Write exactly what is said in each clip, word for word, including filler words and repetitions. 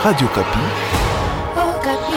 Radio Kapi. Oh, Kapi.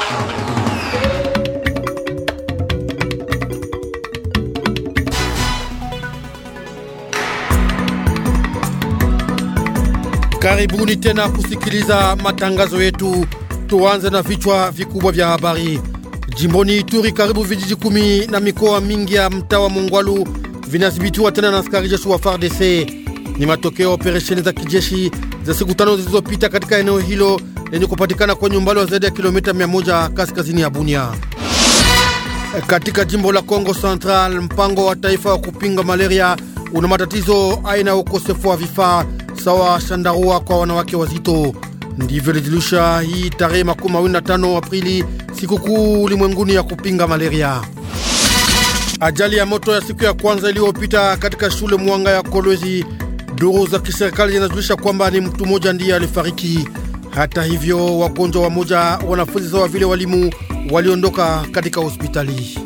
Karibuni tena kusikiliza matangazo yetu. Tuanze na vichwa vikubwa vya habari. Jimboni Ituri, karibu vijiji kumi na mikoa mingi ya mtaa wa Mongwalu vinadhibitiwa tena na askari jeshi wa F A R D C. Ni matokeo operesheni za kijeshi za siku tano zilizopita katika eneo hilo lenye kupatikana kwenye umbali wa zaidi ya kilomita mia moja kaskazini ya Bunia. Katika jimbo la Kongo Central, mpango wa taifa wa kupinga malaria una matatizo aina ya ukosefu wa vifaa sawa shandarua kwa wanawake wazito. Ndivyo lijulisha hii tarehe makumi mawili na tano Aprili, sikukuu ulimwenguni ya kupinga malaria. Ajali ya moto ya siku ya kwanza iliyopita katika shule Mwanga ya Kolwezi, duru za kiserikali zinajulisha kwamba ni mtu mmoja ndiye alifariki. Hata hivyo, wagonjwa wa moja wanafunzi sawa vile walimu waliondoka katika hospitali.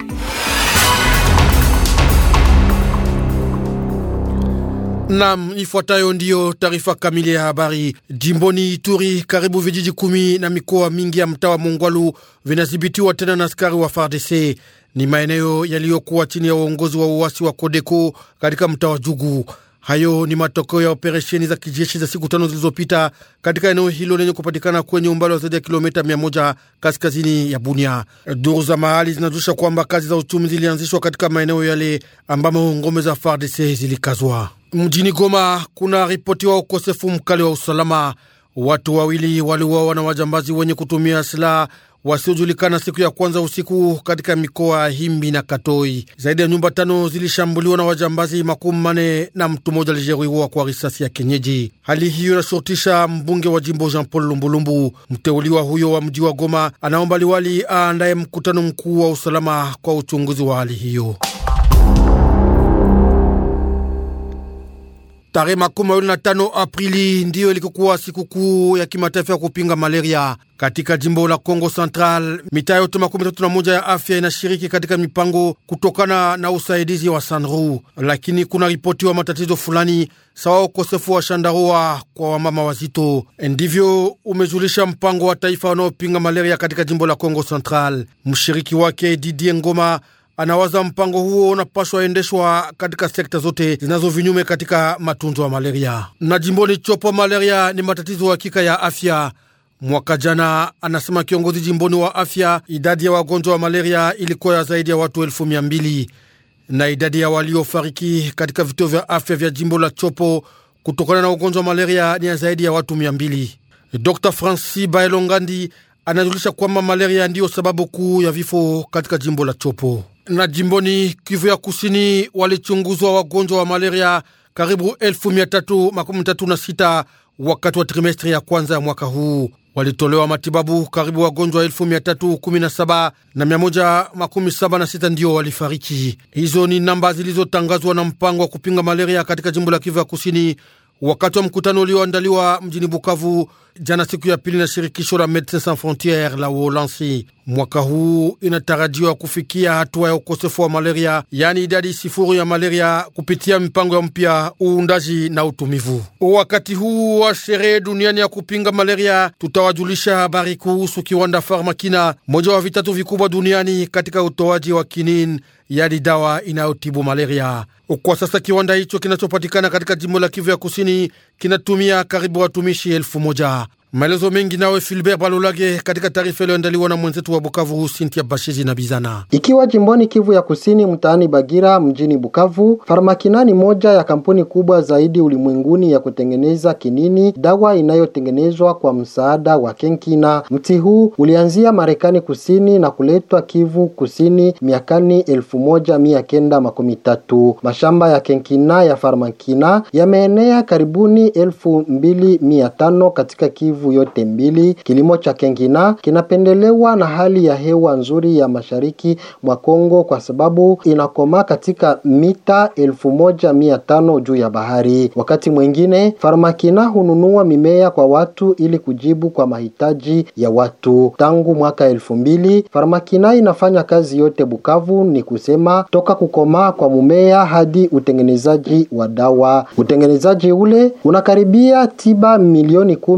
Nam, ifuatayo ndiyo taarifa kamili ya habari. Jimboni Ituri, karibu vijiji kumi na mikoa mingi ya mtaa wa Mongwalu vinadhibitiwa tena na askari wa F A R D C. Ni maeneo yaliyokuwa chini ya uongozi wa uasi wa Kodeko katika mtaa wa Jugu. Hayo ni matokeo ya operesheni za kijeshi za siku tano zilizopita katika eneo hilo lenye kupatikana kwenye umbali wa zaidi ya kilomita mia moja kaskazini ya Bunia. Duru za mahali zinajulisha kwamba kazi za uchumi zilianzishwa katika maeneo yale ambamo ngome za F A R D C zilikazwa. Mjini Goma kuna ripoti wa ukosefu mkali wa usalama. Watu wawili waliuawa na wajambazi wenye kutumia silaha wasiojulikana siku ya kwanza usiku katika mikoa ya Himbi na Katoi. Zaidi ya nyumba tano zilishambuliwa na wajambazi makumi mane na mtu mmoja alijeruhiwa kwa risasi ya kienyeji. Hali hiyo inashurutisha mbunge wa jimbo Jean Paul Lumbulumbu. Mteuliwa huyo wa mji wa Goma anaomba liwali aandaye mkutano mkuu wa usalama kwa uchunguzi wa hali hiyo. Tarehe makumi mawili na tano Aprili ndiyo ilikuwa sikukuu ya kimataifa ya kupinga malaria. Katika jimbo la Kongo Central, mitaa yote makumi tatu na moja ya afya inashiriki katika mipango kutokana na usaidizi wa Sandru, lakini kuna ripoti wa matatizo fulani sawa ukosefu wa shandarua kwa wamama wazito. Ndivyo umejulisha mpango wa taifa unaopinga malaria katika jimbo la Kongo Central. Mshiriki wake Didier Ngoma anawaza mpango huo unapaswa endeshwa katika sekta zote zinazo vinyume katika matunzo ya malaria. Na jimboni Chopo, malaria ni matatizo hakika ya afya. Mwaka jana, anasema kiongozi jimboni wa afya, idadi ya wagonjwa wa malaria ilikuwa ya zaidi ya watu elfu mia mbili na idadi ya waliofariki katika vituo vya afya vya jimbo la Chopo kutokana na ugonjwa wa malaria ni ya zaidi ya watu mia mbili. Doctor Francis Baelongandi anajulisha kwamba malaria ndiyo sababu kuu ya vifo katika jimbo la Chopo. Na jimboni Kivu ya Kusini walichunguzwa wagonjwa wa malaria karibu elfu mia tatu makumi tatu na sita wakati wa trimestri ya kwanza ya mwaka huu. Walitolewa matibabu karibu wagonjwa elfu mia tatu kumi na saba na mia moja makumi saba na sita ndio walifariki. Hizo ni namba zilizotangazwa na mpango wa kupinga malaria katika jimbo la Kivu ya Kusini wakati wa mkutano ulioandaliwa mjini Bukavu jana siku ya pili na shirikisho la Medecins Sans Frontieres la Uholanzi. Mwaka huu inatarajiwa kufikia hatua ya ukosefu wa malaria, yani idadi sifuri ya malaria kupitia mipango ya mpya, uundaji na utumivu. Wakati huu wa sherehe duniani ya kupinga malaria, tutawajulisha habari kuhusu kiwanda Pharmakina, moja wa vitatu vikubwa duniani katika utoaji wa kinin, yani dawa inayotibu malaria. Kwa sasa kiwanda hicho kinachopatikana katika jimbo la Kivu ya Kusini kinatumia karibu watumishi elfu moja. Maelezo mengi nawe Philbert Balolage katika taarifa iliyoandaliwa na mwenzetu wa Bukavu Cynthia Bashizi na Bizana. Ikiwa jimboni Kivu ya Kusini mtaani Bagira mjini Bukavu, Pharmakina ni moja ya kampuni kubwa zaidi ulimwenguni ya kutengeneza kinini, dawa inayotengenezwa kwa msaada wa Kenkina. Mti huu ulianzia Marekani Kusini na kuletwa Kivu Kusini miakani elfu moja mia kenda makumi tatu. Mashamba ya Kenkina ya Pharmakina yameenea karibuni elfu mbili mia tano katika Kivu yote mbili. Kilimo cha Kenkina kinapendelewa na hali ya hewa nzuri ya mashariki mwa Kongo kwa sababu inakoma katika mita elfu moja mia tano juu ya bahari. Wakati mwingine Pharmakina hununua mimea kwa watu ili kujibu kwa mahitaji ya watu. Tangu mwaka elfu mbili Pharmakina inafanya kazi yote Bukavu, ni kusema toka kukomaa kwa mumea hadi utengenezaji wa dawa. Utengenezaji ule unakaribia tiba milioni kumi kwa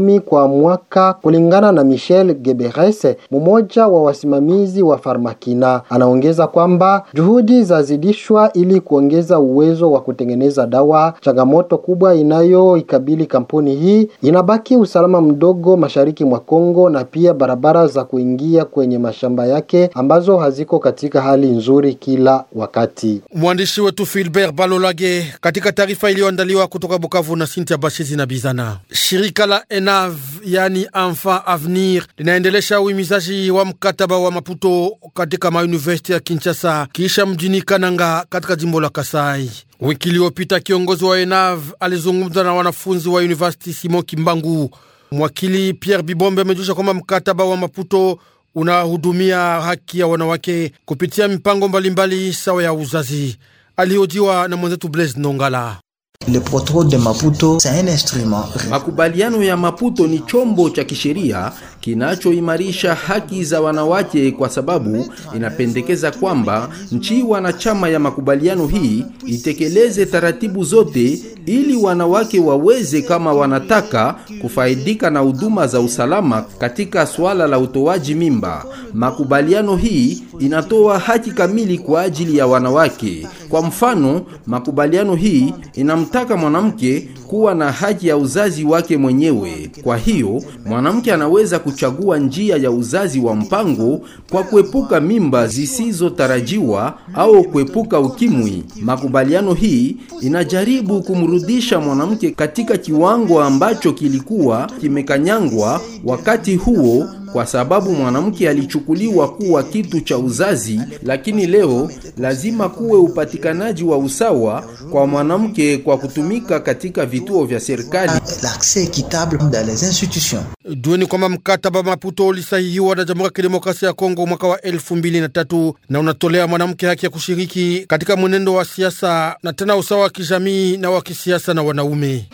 mwaka, kulingana na Michel Geberes, mmoja wa wasimamizi wa Farmakina. Anaongeza kwamba juhudi zazidishwa ili kuongeza uwezo wa kutengeneza dawa. Changamoto kubwa inayoikabili kampuni hii inabaki usalama mdogo mashariki mwa Kongo na pia barabara za kuingia kwenye mashamba yake ambazo haziko katika hali nzuri kila wakati. Mwandishi wetu Philbert Balolage katika taarifa iliyoandaliwa kutoka Bukavu na Cynthia Bashizi na Bizana. Shirika la E N A V yani Enfant Avenir linaendelesha uhimizaji wa mkataba wa Maputo katika mauniversity ya Kinshasa kisha mjini Kananga katika jimbo la Kasai. Wiki iliyopita kiongozi wa E N A V alizungumza na wanafunzi wa University Simon Kimbangu. Mwakili Pierre Bibombe amejulisha kwamba mkataba wa Maputo unahudumia haki ya wanawake kupitia mipango mbalimbali sawa ya uzazi. Alihojiwa na mwenzetu Blaise Nongala. Le protocole de Maputo c'est un instrument. Makubaliano ya Maputo ni chombo cha kisheria kinachoimarisha haki za wanawake kwa sababu inapendekeza kwamba nchi wanachama ya makubaliano hii itekeleze taratibu zote ili wanawake waweze kama wanataka kufaidika na huduma za usalama katika swala la utoaji mimba. Makubaliano hii inatoa haki kamili kwa ajili ya wanawake. Kwa mfano, makubaliano hii inamtaka mwanamke kuwa na haki ya uzazi wake mwenyewe. Kwa hiyo, mwanamke anaweza kuchagua njia ya uzazi wa mpango kwa kuepuka mimba zisizotarajiwa au kuepuka ukimwi. Makubaliano hii inajaribu kumrudisha mwanamke katika kiwango ambacho kilikuwa kimekanyangwa wakati huo, kwa sababu mwanamke alichukuliwa kuwa kitu cha uzazi, lakini leo lazima kuwe upatikanaji wa usawa kwa mwanamke kwa kutumika katika vituo vya serikali. L'accès équitable dans les institutions. Dueni kwamba mkataba Maputo ulisahihiwa na Jamhuri ya Kidemokrasia ya Kongo mwaka wa elfu mbili na tatu na unatolea mwanamke haki ya kushiriki katika mwenendo wa siasa na tena usawa wa kijamii na wa kisiasa na wanaume.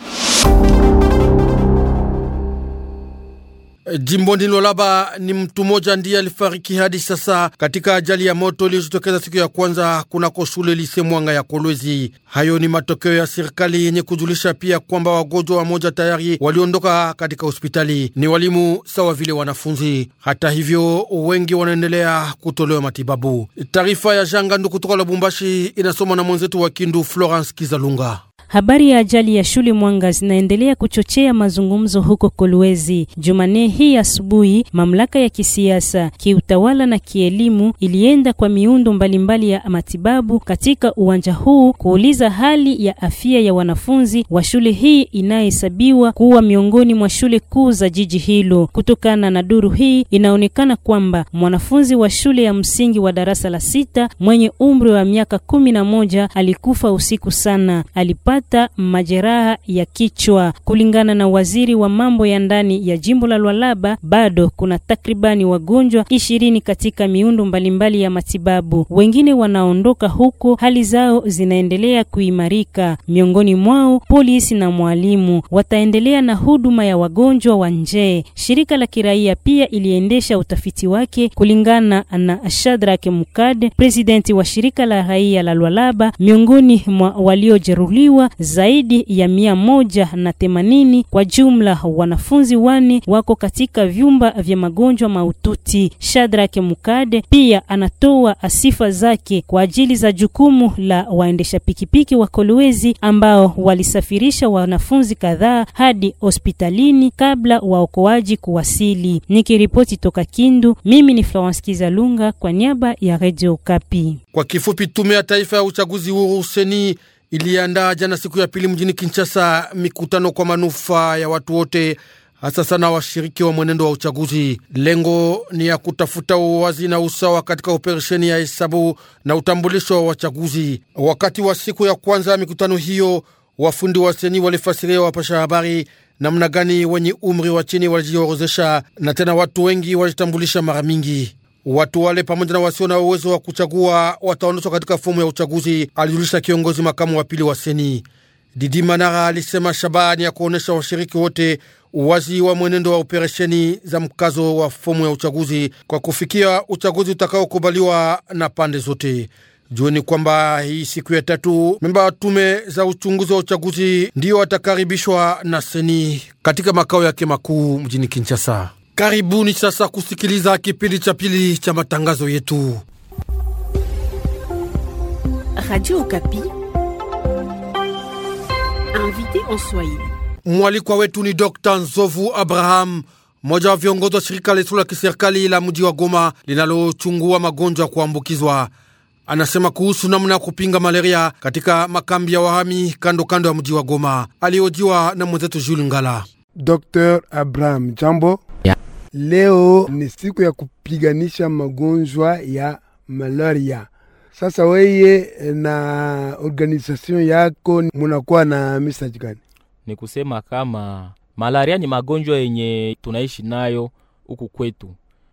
Jimboni Lualaba ni mtu mmoja ndiye alifariki hadi sasa katika ajali ya moto iliyojitokeza siku ya kwanza kunako shule Lise Mwanga ya Kolwezi. Hayo ni matokeo ya serikali yenye kujulisha pia kwamba wagonjwa wa moja tayari waliondoka katika hospitali, ni walimu sawa vile wanafunzi. Hata hivyo wengi wanaendelea kutolewa matibabu. Taarifa ya Jangandu kutoka Lubumbashi inasoma na mwenzetu wa Kindu Florence Kizalunga. Habari ya ajali ya shule Mwanga zinaendelea kuchochea mazungumzo huko Kolwezi. Jumanne hii asubuhi, mamlaka ya kisiasa, kiutawala na kielimu ilienda kwa miundo mbalimbali ya matibabu katika uwanja huu kuuliza hali ya afya ya wanafunzi wa shule hii inayohesabiwa kuwa miongoni mwa shule kuu za jiji hilo. Kutokana na duru hii, inaonekana kwamba mwanafunzi wa shule ya msingi wa darasa la sita mwenye umri wa miaka kumi na moja alikufa usiku sana. Alipata majeraha ya kichwa. Kulingana na waziri wa mambo ya ndani ya jimbo la Lualaba, bado kuna takribani wagonjwa ishirini katika miundo mbalimbali ya matibabu. Wengine wanaondoka huko, hali zao zinaendelea kuimarika. Miongoni mwao polisi na mwalimu. Wataendelea na huduma ya wagonjwa wa nje. Shirika la kiraia pia iliendesha utafiti wake. Kulingana na Shadrack Mukade, presidenti wa shirika la raia la Lualaba, miongoni mwa waliojeruhiwa zaidi ya mia moja na themanini. Kwa jumla wanafunzi wane wako katika vyumba vya magonjwa maututi. Shadrack Mukade pia anatoa asifa zake kwa ajili za jukumu la waendesha pikipiki wa Kolwezi ambao walisafirisha wanafunzi kadhaa hadi hospitalini kabla waokoaji kuwasili. Nikiripoti toka Kindu, mimi ni Florence Kizalunga kwa niaba ya Radio Okapi. Kwa kifupi, tume ya taifa ya uchaguzi huru Seni iliandaa jana siku ya pili mjini Kinshasa mikutano kwa manufaa ya watu wote, hasa sana washiriki wa mwenendo wa uchaguzi. Lengo ni ya kutafuta uwazi na usawa katika operesheni ya hesabu na utambulisho wa wachaguzi. Wakati wa siku ya kwanza ya mikutano hiyo, wafundi wa Seni walifasiria wapasha habari namna gani wenye umri wa chini walijiorozesha na tena watu wengi walitambulisha mara mingi. Watu wale pamoja na wasio na uwezo wa kuchagua wataondoshwa katika fomu ya uchaguzi, alijulisha kiongozi makamu wa pili wa Seni. Didi Manara alisema shabani ya kuonesha washiriki wote uwazi wa mwenendo wa operesheni za mkazo wa fomu ya uchaguzi kwa kufikia uchaguzi utakaokubaliwa na pande zote. Jueni kwamba hii siku ya tatu memba wa tume za uchunguzi wa uchaguzi ndio watakaribishwa na seni katika makao yake makuu mjini Kinshasa. Karibuni sasa kusikiliza kipindi cha pili cha matangazo yetu. Radio Okapi. Invité en Swahili. Mwalikwa wetu ni Docteur Nzovu Abraham, mmoja wa viongozi wa shirika lisilo la kiserikali la mji wa Goma linalochungua magonjwa ya kuambukizwa. Anasema kuhusu namna ya kupinga malaria katika makambi ya wahami kando kando ya mji wa Goma. Aliojiwa na mwenzetu Jules Ngala. Docteur Abraham, jambo. Yeah. Leo ni siku ya kupiganisha magonjwa ya malaria. Sasa weye na organization yako munakuwa na message gani? Ni kusema kama malaria ni magonjwa yenye tunaishi nayo huku kwetu,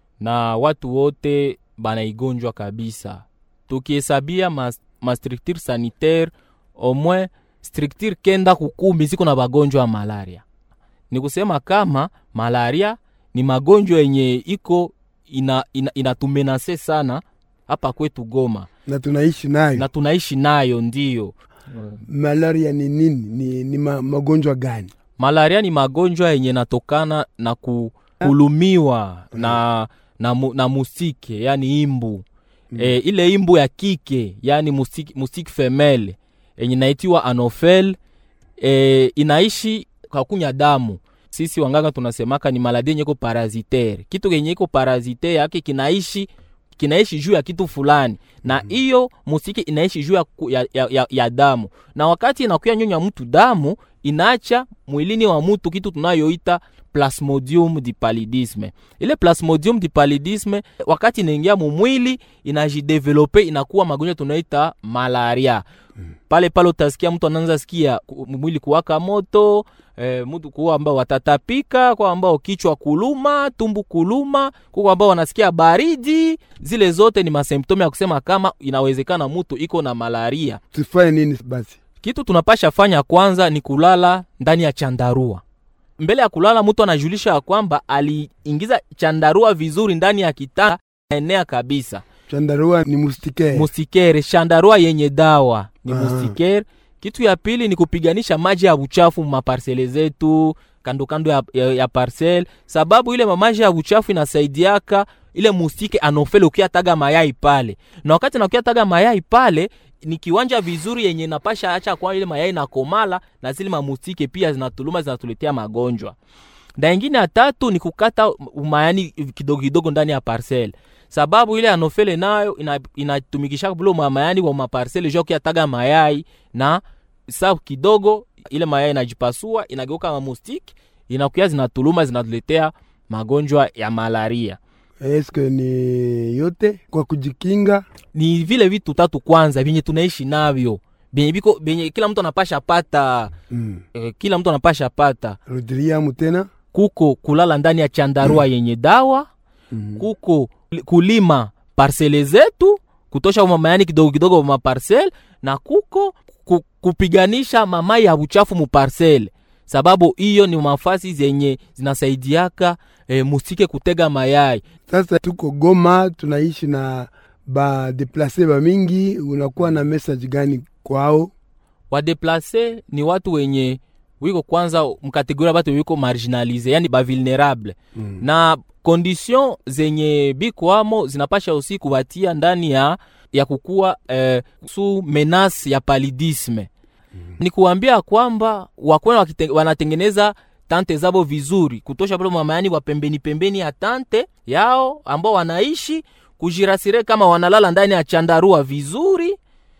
na watu wote banaigonjwa kabisa. Tukihesabia mas, ma structure sanitaire au moins structure kenda kukumi ziko na magonjwa ya malaria. Ni kusema kama malaria ni magonjwa yenye iko ina, ina, inatumenase sana hapa kwetu Goma. Na tunaishi nayo. Na tunaishi nayo ndiyo. Malaria ni nini? Ni, ni ma, magonjwa gani? Malaria ni magonjwa yenye natokana na ku, kulumiwa uh-huh. na, na, mu, na musike, yani imbu. Mm. E, ile imbu ya kike, yani musike, musike femelle, yenye naitiwa Anopheles, e, inaishi kwa kunya damu. Sisi wanganga tunasemaka ni maladi yenye ko parasitaire. Kitu yenye ko parasitaire yake kinaishi kinaishi juu ya kitu fulani, na hiyo mm-hmm. musiki inaishi juu ya, ya, ya, ya damu, na wakati inakuya nyonya mtu damu inaacha mwilini wa mtu kitu tunayoita Plasmodium dipalidisme. Ile Plasmodium dipalidisme wakati inaingia mu mwili inajidevelope inakuwa magonjwa tunaita malaria. Mm. Pale pale utasikia mtu anaanza sikia mwili kuwaka moto, e, mtu kuwa ambao watatapika, kwa ambao kichwa kuluma, tumbu kuluma, kwa ambao wanasikia baridi. Zile zote ni masemptomi ya kusema kama inawezekana mtu iko na malaria. Tufanye nini basi? Kitu tunapasha fanya kwanza ni kulala ndani ya chandarua. Mbele ya kulala mtu anajulisha kwamba aliingiza chandarua vizuri ndani ya kitanda enea kabisa. Chandarua ni mustikere. Mustikere, chandarua yenye dawa ni Aha. mustikere. Kitu ya pili ni kupiganisha maji ya uchafu maparsele zetu, kando kando ya, ya, ya parcel. Sababu ile maji ya uchafu inasaidiaka ile mustike Anopheles ukiataga mayai pale. Na wakati nakiataga mayai pale ni kiwanja vizuri yenye napasha acha kwa ile mayai na komala, na zile mamustike pia zinatuluma zinatuletea magonjwa. Na nyingine ya tatu ni kukata mayani kidogo kidogo ndani ya parcel. Sababu ile Anopheles nayo inatumikisha bulo mayani wa maparcel jo kiataga mayai, na sababu kidogo ile mayai inajipasua inageuka mamustike inakuya zinatuluma zinatuletea magonjwa ya malaria. Eske ni yote kwa kujikinga? Ni vile vitu tatu kwanza vyenye tunaishi navyo. Benye biko benye kila mtu anapasha pata. Mm. Eh, kila mtu anapasha pata. Rudilia mutena. Kuko kulala ndani ya chandarua mm. yenye dawa. Mm. Kuko kulima parcele zetu, kutosha mamayani kidogo kidogo ma parcel, na kuko ku, kupiganisha mamai ya uchafu mu parcel. Sababu hiyo ni mafasi zenye zinasaidiaka e, musike kutega mayai. Sasa tuko Goma, tunaishi na ba deplace ba mingi, unakuwa na message gani kwao? Wa deplace ni watu wenye wiko kwanza mkategoria watu wiko marginalize, yani ba vulnerable. Mm. Na condition zenye biko amo zinapasha usi kuwatia ndani ya ya kukua eh, su menace ya paludisme. Mm. Ni kuambia kwamba wakwena wanatengeneza tante zabo vizuri, kutosha pale mamayani wa pembeni pembeni ya tante yao ambao wanaishi, kujirasire kama wanalala ndani ya chandarua vizuri,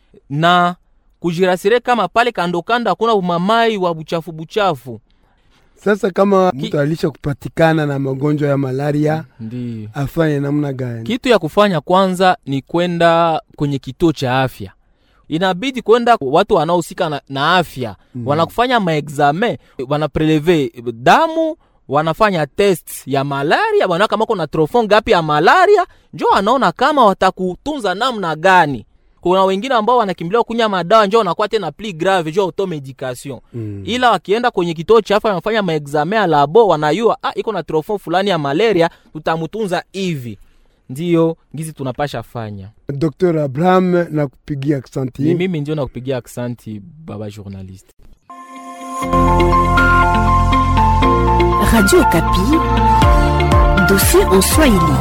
na kujirasire kama pale kando kando hakuna umamai wa buchafu buchafu. Sasa kama Ki... mtu alisha kupatikana na magonjwa ya malaria, ndi afanye namna gani? Kitu ya kufanya kwanza ni kwenda kwenye kituo cha afya. Inabidi kwenda watu wanaohusika na, na afya. Mm. Wanakufanya maexame, wanapreleve damu, wanafanya test ya malaria, wana kama kuna trofon gapi ya malaria, njoo wanaona kama watakutunza namna gani. Kuna wengine ambao wanakimbilia kunya madawa, njoo wanakuwa tena plus grave, njoo auto medication. Mm. Ila wakienda kwenye kituo cha afya wanafanya maexame ya labo, wanayua ah iko na trofon fulani ya malaria, tutamtunza hivi. ndiyo ngizi tunapasha fanya. Docteur Abraham, na kupigia aksanti. Ni mimi ndio na kupigia aksanti baba journaliste. Radio Okapi, dossier en Swahili.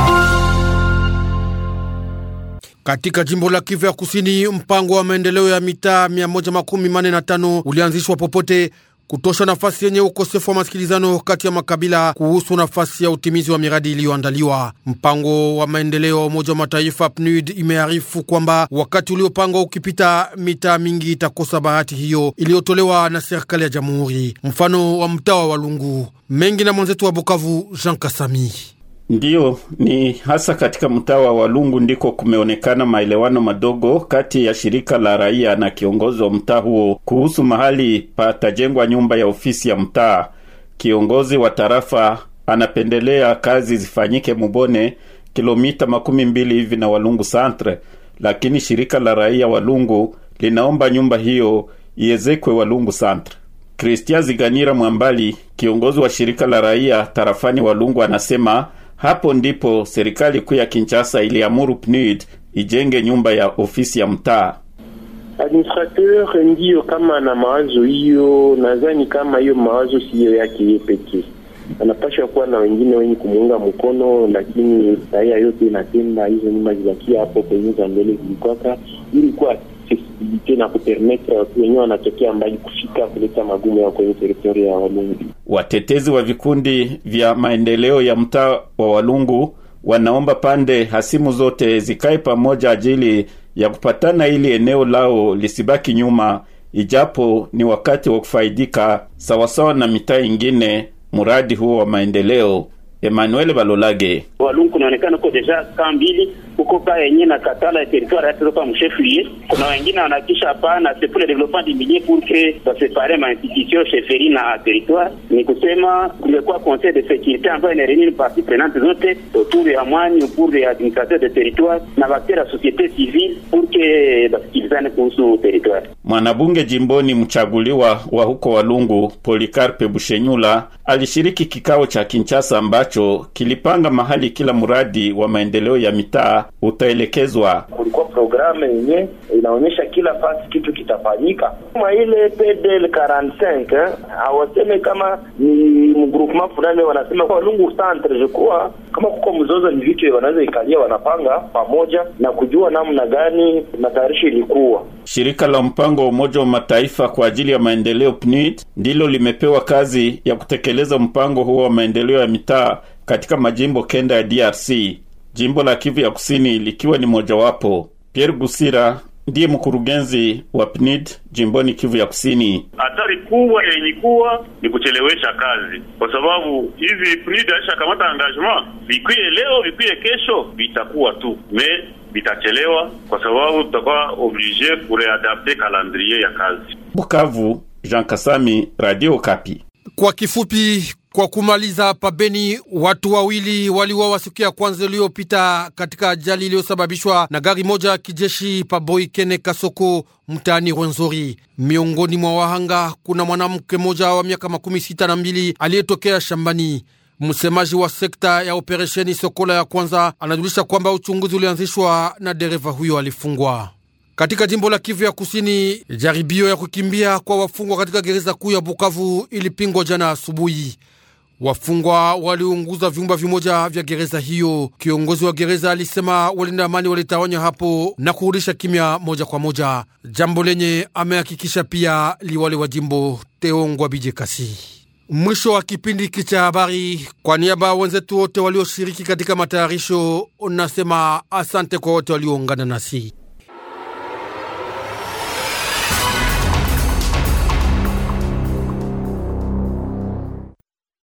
Katika jimbo la Kivu ya Kusini, mpango wa maendeleo ya mitaa mia moja makumi mane na tano ulianzishwa popote kutosha nafasi yenye ukosefu wa masikilizano kati ya makabila kuhusu nafasi ya utimizi wa miradi iliyoandaliwa. Mpango wa maendeleo wa Umoja wa Mataifa P N U D imearifu kwamba wakati uliopangwa ukipita, mitaa mingi itakosa bahati hiyo iliyotolewa na serikali ya jamhuri. Mfano wa mtaa wa Walungu. Mengi na mwenzetu wa Bukavu Jean Kasami. Ndiyo, ni hasa katika mtaa wa Walungu ndiko kumeonekana maelewano madogo kati ya shirika la raia na kiongozi wa mtaa huo kuhusu mahali patajengwa nyumba ya ofisi ya mtaa. Kiongozi wa tarafa anapendelea kazi zifanyike Mubone, kilomita makumi mbili hivi na Walungu Centre, lakini shirika la raia Walungu linaomba nyumba hiyo iezekwe Walungu Centre. Christian Ziganira Mwambali, kiongozi wa shirika la raia tarafani Walungu, anasema hapo ndipo serikali kuu ya Kinshasa iliamuru P N U D ijenge nyumba ya ofisi ya mtaa. Administrateur ndio kama na mawazo hiyo, nadhani kama hiyo mawazo siyo yake pekee. Anapaswa kuwa na wengine wenye kumuunga mkono, lakini raia yote inatenda hizo nyumba zibakia hapo kwenye za mbele zilikwaka, ili kwa accessibility na kupermettre watu wenyewe wanatokea mbali kufika kuleta magumu ya kwenye teritoria ya Walungu. Watetezi wa vikundi vya maendeleo ya mtaa wa Walungu wanaomba pande hasimu zote zikae pamoja ajili ya kupatana ili eneo lao lisibaki nyuma, ijapo ni wakati wa kufaidika sawasawa na mitaa ingine muradi huo wa maendeleo. Emmanuel Balolage. Walungu kunaonekana kwa deja kambili huko ka yenyewe na katala ya territoire ya toka mcheflier. Kuna wengine wanakisha hapana c'est pour le développement du milieu pour que ça sépare ma institution chefferie na territoire. Ni kusema kulikuwa conseil de sécurité ambayo ina réunir parties prenantes zote autour ya mwani pour les administrateurs de territoire na bakter la société civile pour que basikilizane kuhusu territoire. Mwanabunge jimboni mchaguliwa wa huko Walungu Polikarpe Bushenyula alishiriki kikao cha Kinshasa ambacho kilipanga mahali kila muradi wa maendeleo ya mitaa utaelekezwa. Kulikuwa programu yenye inaonyesha kila fasi kitu kitafanyika. Kama ile P D L arobaini na tano hawaseme kama ni mgroupement fulani, wanasema kwa Walungu Centre. Je crois kama kuko mzozo ni vitu wanaweza ikalia wanapanga pamoja na kujua namna gani matayarisho ilikuwa. Shirika la mpango wa Umoja wa Mataifa kwa ajili ya maendeleo P N U D ndilo limepewa kazi ya kutekeleza mpango huo wa maendeleo ya mitaa katika majimbo kenda ya D R C, jimbo la Kivu ya Kusini likiwa ni mojawapo. Pierre Gusira ndiye mkurugenzi wa P N U D jimboni Kivu ya Kusini. Hatari kubwa yenye kuwa ni kuchelewesha kazi, kwa sababu hivi P N U D aisha kamata engagement, vikwie leo vikwie kesho vitakuwa tu me vitachelewa, kwa sababu tutakuwa obligé kureadapter calendrier ya kazi. Bukavu, Jean Kasami, Radio Okapi. Kwa kifupi, kwa kumaliza, pabeni watu wawili waliuawa siku ya kwanza iliyopita katika ajali iliyosababishwa na gari moja kijeshi pa Boikene Kasoko mtaani Rwenzori. Miongoni mwa wahanga kuna mwanamke mmoja wa miaka makumi sita na mbili aliyetokea shambani. Msemaji wa sekta ya operesheni Sokola ya kwanza anajulisha kwamba uchunguzi ulianzishwa na dereva huyo alifungwa. Katika jimbo la Kivu ya Kusini, jaribio ya kukimbia kwa wafungwa katika gereza kuu ya Bukavu ilipingwa jana asubuhi. Wafungwa waliunguza vyumba vimoja vya gereza hiyo. Kiongozi wa gereza alisema walinda amani walitawanya hapo na kurudisha kimya moja kwa moja, jambo lenye amehakikisha pia liwali wa jimbo Teongwa Bijekasi. Mwisho wa kipindi kicha habari, kwa niaba wenzetu wote walioshiriki katika matayarisho, unasema asante kwa wote walioungana nasi.